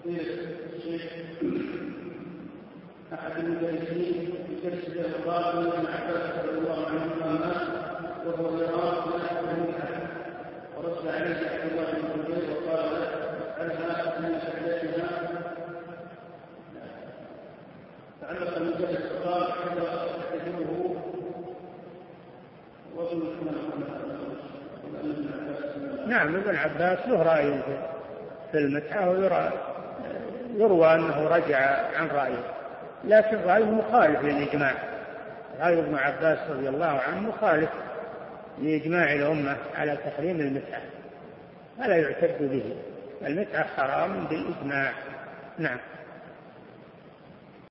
الشيخ أحد المدرسين يكتب الأخبار من ابن عباس رضي الله عنهما وهو يرى ما يكون أحد، ورد عليه عبد الله بن الزبير وقال له اسألها من شهادتها. تعلق المدرس وقال حتى تجده وظن نعم ابن عباس له رأي في المتعة ويروى أنه رجع عن رأيه، لكن رأيه مخالف للإجماع. رأي ابن عباس رضي الله عنه مخالف لإجماع الأمة على تحريم المتعة، فلا يعتد به، المتعة حرام بالإجماع. نعم.